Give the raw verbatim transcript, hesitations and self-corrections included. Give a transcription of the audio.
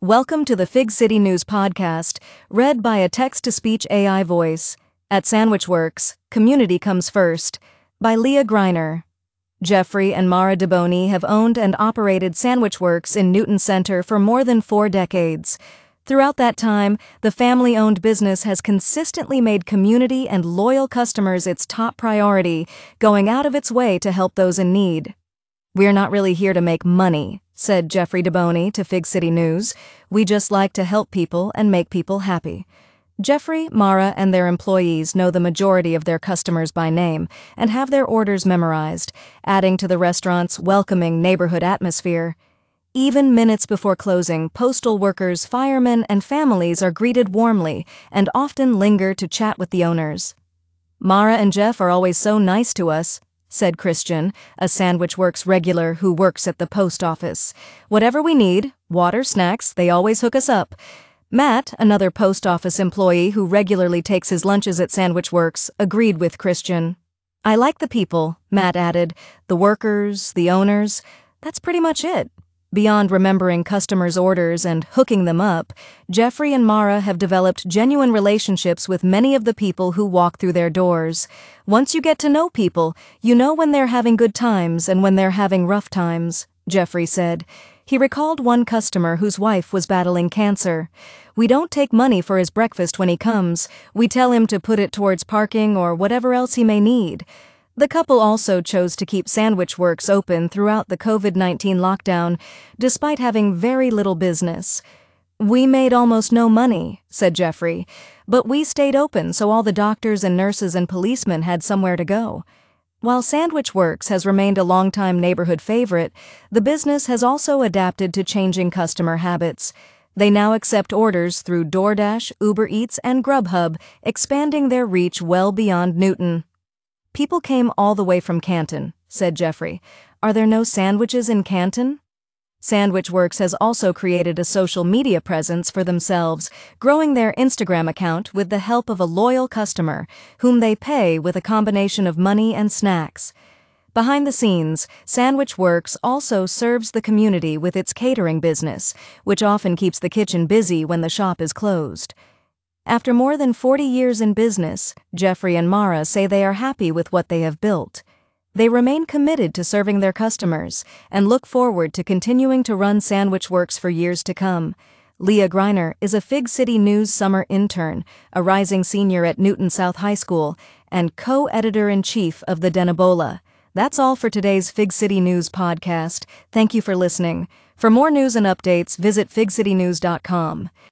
Welcome to the Fig City News Podcast, read by a text-to-speech A I voice. At SandwichWorks, community comes first, by Leah Greiner. Jeffrey and Mara DeBoni have owned and operated SandwichWorks in Newton Center for more than four decades. Throughout that time, the family-owned business has consistently made community and loyal customers its top priority, going out of its way to help those in need. "We're not really here to make money," said Jeffrey DeBoni to Fig City News. "We just like to help people and make people happy." Jeffrey, Mara, and their employees know the majority of their customers by name and have their orders memorized, adding to the restaurant's welcoming neighborhood atmosphere. Even minutes before closing, postal workers, firemen, and families are greeted warmly and often linger to chat with the owners. "Mara and Jeff are always so nice to us," said Christian, a SandwichWorks regular who works at the post office. "Whatever we need, water, snacks, they always hook us up." Matt, another post office employee who regularly takes his lunches at SandwichWorks, agreed with Christian. "I like the people," Matt added. "The workers, the owners. That's pretty much it." Beyond remembering customers' orders and hooking them up, Jeffrey and Mara have developed genuine relationships with many of the people who walk through their doors. "Once you get to know people, you know when they're having good times and when they're having rough times," Jeffrey said. He recalled one customer whose wife was battling cancer. "We don't take money for his breakfast when he comes. We tell him to put it towards parking or whatever else he may need." The couple also chose to keep SandwichWorks open throughout the COVID nineteen lockdown, despite having very little business. "We made almost no money," said Jeffrey, "but we stayed open so all the doctors and nurses and policemen had somewhere to go." While SandwichWorks has remained a longtime neighborhood favorite, the business has also adapted to changing customer habits. They now accept orders through DoorDash, Uber Eats, and Grubhub, expanding their reach well beyond Newton. "People came all the way from Canton," said Jeffrey. "Are there no sandwiches in Canton?" SandwichWorks has also created a social media presence for themselves, growing their Instagram account with the help of a loyal customer, whom they pay with a combination of money and snacks. Behind the scenes, SandwichWorks also serves the community with its catering business, which often keeps the kitchen busy when the shop is closed. After more than forty years in business, Jeffrey and Mara say they are happy with what they have built. They remain committed to serving their customers and look forward to continuing to run SandwichWorks for years to come. Leah Greiner is a Fig City News summer intern, a rising senior at Newton South High School, and co-editor-in-chief of the Denebola. That's all for today's Fig City News podcast. Thank you for listening. For more news and updates, visit fig city news dot com.